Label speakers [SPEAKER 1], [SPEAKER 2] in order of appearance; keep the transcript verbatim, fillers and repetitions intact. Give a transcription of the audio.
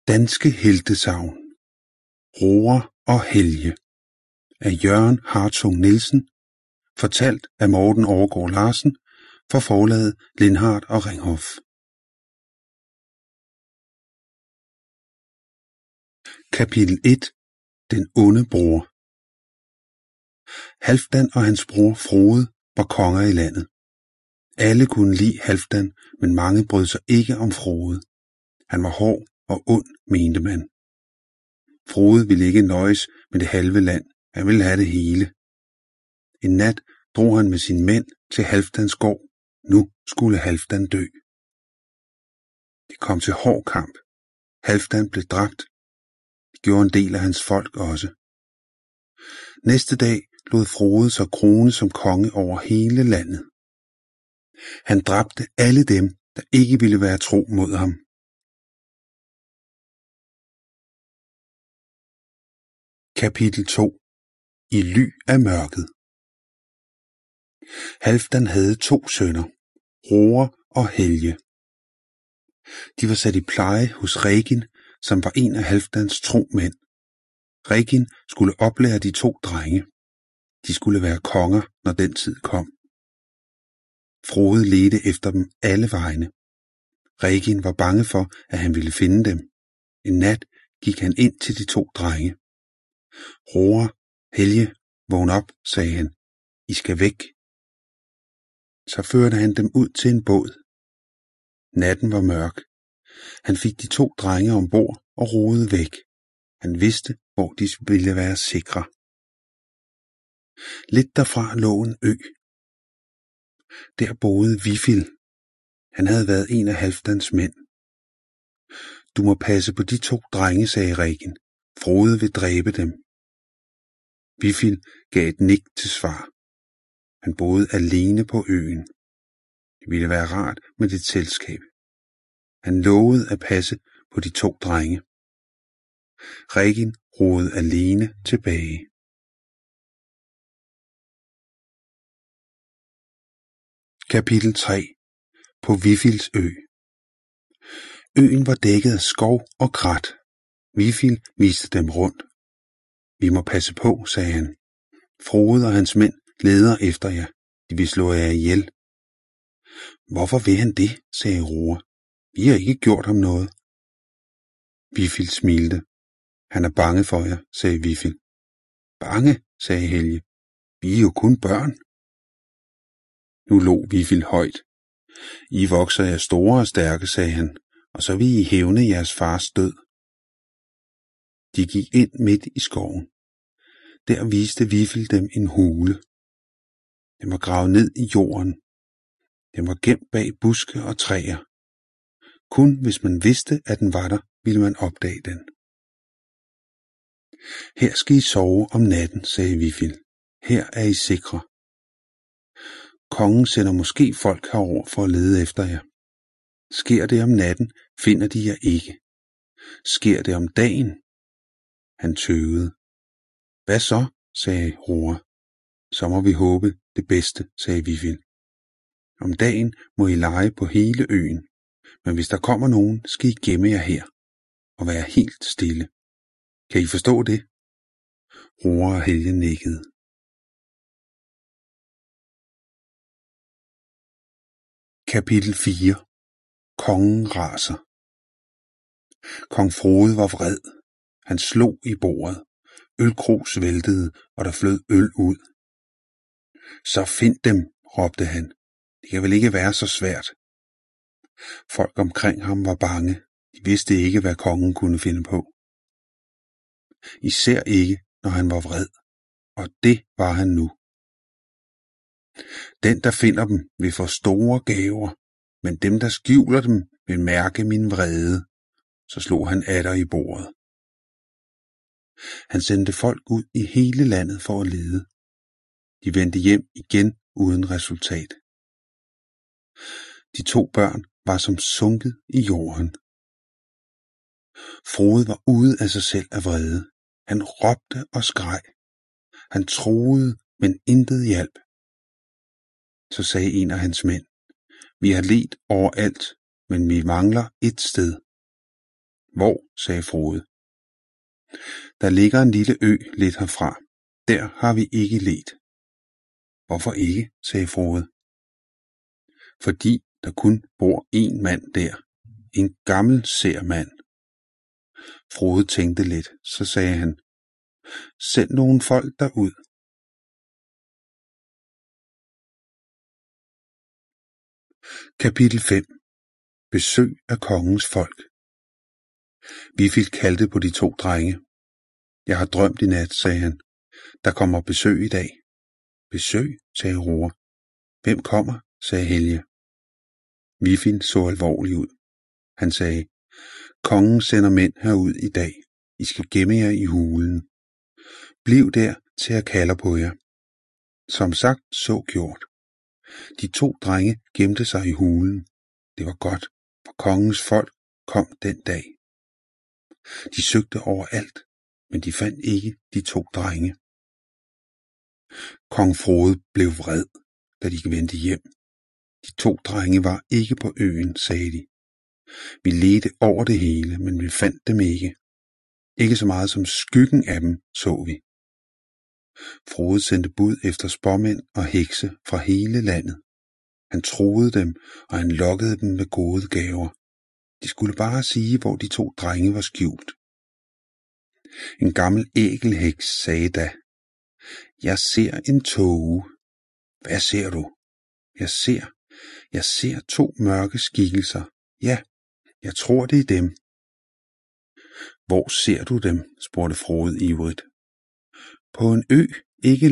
[SPEAKER 1] Danske heltesagn. Roar og Helge af Jørgen Hartog Nielsen, fortalt af Morten Overgaard Larsen for forlaget Lindhardt og Ringhof. Kapitel et. Den onde bror. Halfdan og hans bror Frode var konger i landet. Alle kunne lide Halfdan, men mange brød sig ikke om Frode. Han var hård og ond, mente man. Frode ville ikke nøjes med det halve land, han ville have det hele. En nat drog han med sine mænd til Halfdans gård. Nu skulle Halfdan dø. Det kom til hård kamp. Halfdan blev dræbt. Det gjorde en del af hans folk også. Næste dag lod Frode sig krone som konge over hele landet. Han dræbte alle dem, der ikke ville være tro mod ham. Kapitel to. I ly af mørket. Halfdan havde to sønner, Roar og Helge. De var sat i pleje hos Regin, som var en af Halfdans tro mænd. Regin skulle oplære de to drenge. De skulle være konger, når den tid kom. Frode ledte efter dem alle vegne. Regin var bange for, at han ville finde dem. En nat gik han ind til de to drenge. Roar, Helge, vågn op, sagde han. I skal væk. Så førte han dem ud til en båd. Natten var mørk. Han fik de to drenge ombord og roede væk. Han vidste, hvor de ville være sikre. Lidt derfra lå en ø. Der boede Vifil. Han havde været en af Halfdans mænd. Du må passe på de to drenge, sagde Regin. Frode vil dræbe dem. Vifil gav et nik til svar. Han boede alene på øen. Det ville være rart med dit selskab. Han lovede at passe på de to drenge. Regin roede alene tilbage. Kapitel tre. På Vifils ø. Øen var dækket af skov og krat. Vifil viste dem rundt. Vi må passe på, sagde han. Frode og hans mænd leder efter jer. De vil slå jer ihjel. Hvorfor vil han det, sagde Roar. Vi har ikke gjort ham noget. Vifil smilte. Han er bange for jer, sagde Vifil. Bange, sagde Helge. Vi er jo kun børn. Nu lå Vifil højt. I vokser jer store og stærke, sagde han, og så vil I hævne jeres fars død. De gik ind midt i skoven. Der viste Vifil dem en hule. Den var gravet ned i jorden. Den var gemt bag buske og træer. Kun hvis man vidste, at den var der, ville man opdage den. Her skal I sove om natten, sagde Vifil. Her er I sikre. Kongen sender måske folk herover for at lede efter jer. Sker det om natten, finder de jer ikke. Sker det om dagen? Han tøvede. Hvad så, sagde Roar. Så må vi håbe det bedste, sagde Vifil. Om dagen må I lege på hele øen, men hvis der kommer nogen, skal I gemme jer her og være helt stille. Kan I forstå det? Roar og Helge nikkede. Kapitel fire. Kongen raser. Kong Frode var vred. Han slog i bordet. Ølkrus væltede, og der flød øl ud. Så find dem, råbte han. Det kan vel ikke være så svært. Folk omkring ham var bange. De vidste ikke, hvad kongen kunne finde på. Især ikke, når han var vred. Og det var han nu. Den, der finder dem, vil få store gaver, men dem, der skjuler dem, vil mærke min vrede. Så slog han atter i bordet. Han sendte folk ud i hele landet for at lede. De vendte hjem igen uden resultat. De to børn var som sunket i jorden. Frode var ude af sig selv af vrede. Han råbte og skreg. Han troede, men intet hjalp. Så sagde en af hans mænd, vi har ledt overalt, men vi mangler et sted. Hvor, sagde Frode. Der ligger en lille ø lidt herfra. Der har vi ikke ledt. Hvorfor ikke, sagde Frode. Fordi der kun bor én mand der. En gammel sær mand. Frode tænkte lidt, så sagde han, send nogle folk derud. Kapitel fem. Besøg af kongens folk. Vifil kaldte på de to drenge. Jeg har drømt i nat, sagde han. Der kommer besøg i dag. Besøg, sagde Roar. Hvem kommer, sagde Helge. Vifil så alvorlig ud. Han sagde, kongen sender mænd herud i dag. I skal gemme jer i hulen. Bliv der, til jeg kalder på jer. Som sagt, så gjort. De to drenge gemte sig i hulen. Det var godt, for kongens folk kom den dag. De søgte overalt, men de fandt ikke de to drenge. Kong Frode blev vred, da de vendte hjem. De to drenge var ikke på øen, sagde de. Vi ledte over det hele, men vi fandt dem ikke. Ikke så meget som skyggen af dem så vi. Frode sendte bud efter spåmænd og hekse fra hele landet. Han truede dem, og han lokkede dem med gode gaver. De skulle bare sige, hvor de to drenge var skjult. En gammel ægelheks sagde da, jeg ser en tåge. Hvad ser du? Jeg ser, jeg ser to mørke skikkelser. Ja, jeg tror det er dem. Hvor ser du dem? Spurgte Frode ivrigt. På en ø, ikke